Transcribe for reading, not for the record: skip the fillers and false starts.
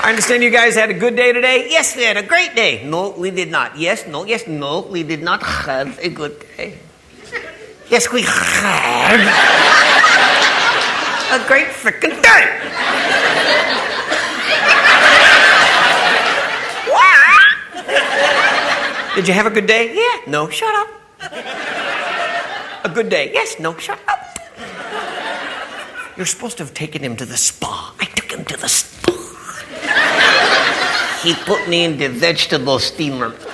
I understand you guys had a good day today. Yes, we had a great day. No, we did not. Yes, no, we did not have a good day. Yes, we had a great freaking day. Did you have a good day? Yeah. No, shut up. A good day? Yes. No, shut up. You're supposed to have taken him to the spa. I took him to the spa. He put me in the vegetable steamer.